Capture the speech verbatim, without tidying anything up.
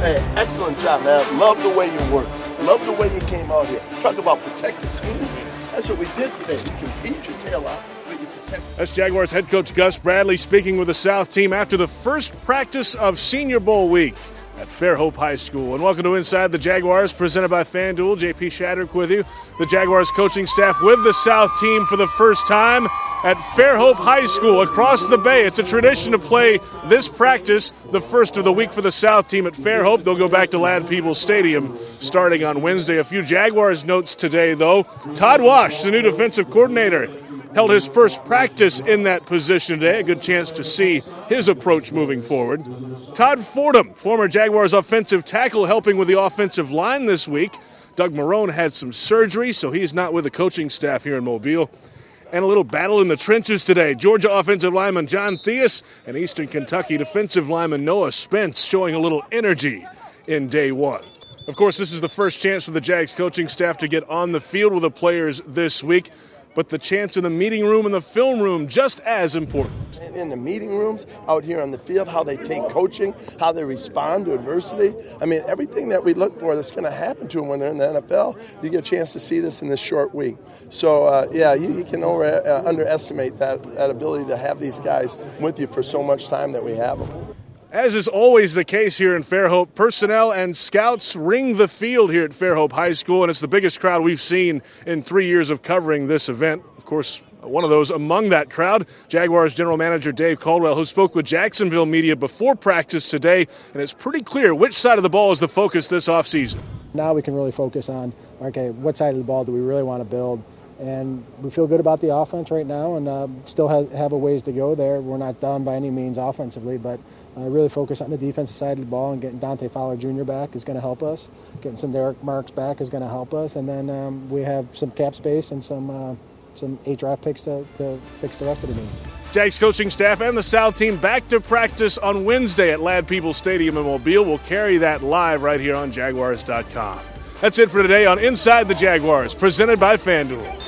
Hey, excellent job, man. Love the way you work. Love the way you came out here. Talk about protect the team. That's what we did today. You can beat your tail out, but you protect. That's Jaguars head coach Gus Bradley speaking with the South team after the first practice of Senior Bowl week at Fairhope High School. And welcome to Inside the Jaguars, presented by FanDuel. J P Shadrick with you. The Jaguars coaching staff with the South team for the first time at Fairhope High School across the bay. It's a tradition to play this practice, the first of the week for the South team at Fairhope. They'll go back to Ladd-Peebles Stadium starting on Wednesday. A few Jaguars notes today, though. Todd Wash, the new defensive coordinator, held his first practice in that position today. A good chance to see his approach moving forward. Todd Fordham, former Jaguars offensive tackle, helping with the offensive line this week. Doug Marrone had some surgery, so he's not with the coaching staff here in Mobile. And a little battle in the trenches today. Georgia offensive lineman John Theus and Eastern Kentucky defensive lineman Noah Spence showing a little energy in day one. Of course, this is the first chance for the Jags coaching staff to get on the field with the players this week. But the chance in the meeting room and the film room just as important. In the meeting rooms, out here on the field, how they take coaching, how they respond to adversity. I mean, everything that we look for that's going to happen to them when they're in the N F L, you get a chance to see this in this short week. So, uh, yeah, you, you can over, uh, underestimate that, that ability to have these guys with you for so much time that we have them. As is always the case here in Fairhope, personnel and scouts ring the field here at Fairhope High School, and it's the biggest crowd we've seen in three years of covering this event. Of course, one of those among that crowd, Jaguars general manager Dave Caldwell, who spoke with Jacksonville media before practice today, and it's pretty clear which side of the ball is the focus this offseason. Now we can really focus on, okay, what side of the ball do we really want to build? And we feel good about the offense right now, and uh, still have, have a ways to go there. We're not done by any means offensively, but uh, really focus on the defensive side of the ball, and getting Dante Fowler Junior back is going to help us. Getting some Derek Marks back is going to help us, and then um, we have some cap space and some uh, some eight draft picks to, to fix the rest of the needs. Jags coaching staff and the South team back to practice on Wednesday at Ladd-Peebles Stadium in Mobile. We'll carry that live right here on Jaguars dot com. That's it for today on Inside the Jaguars, presented by FanDuel.